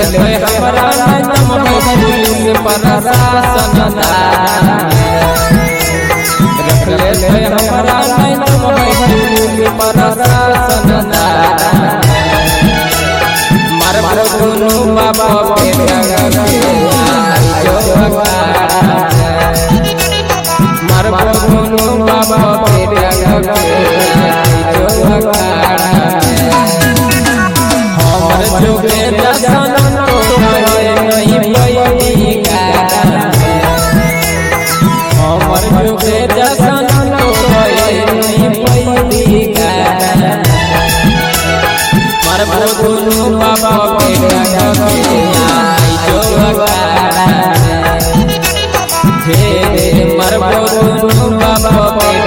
ले हमरा नम पुलिस प्रशासन रख ले हमरा नम पुलिस प्रशासन मार दुनु बाबा बेटा मार दुनु बाबा बेटा हमर जोगे दर्शन नहीं पैगा हमर जोगे दर्शन नहीं पैगा मार दुनु बाबा बेटा मार दुनु बाबा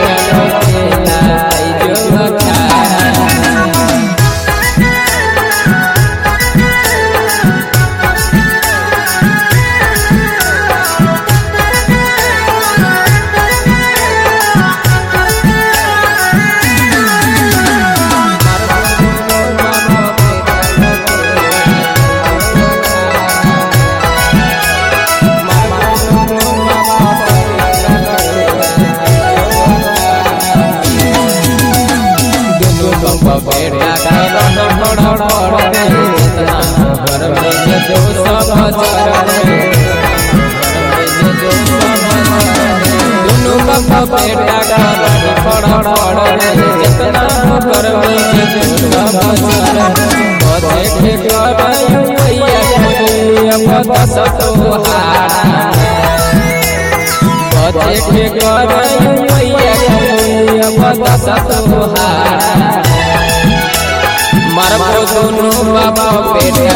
मार दुनु बाबा बेटा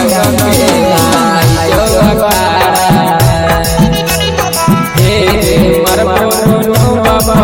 मार दुनु बाबा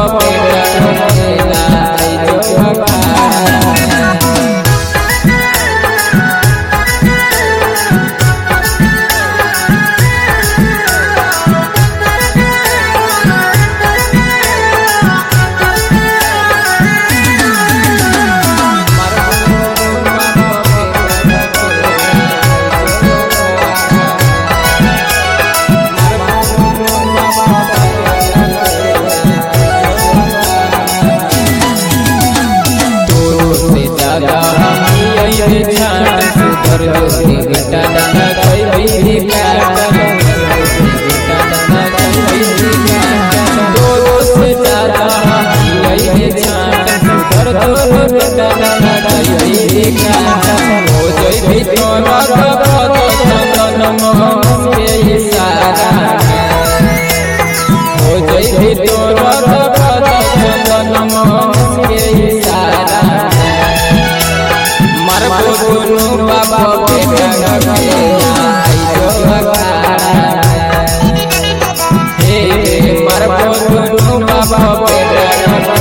मार दुनु बाबा बेटा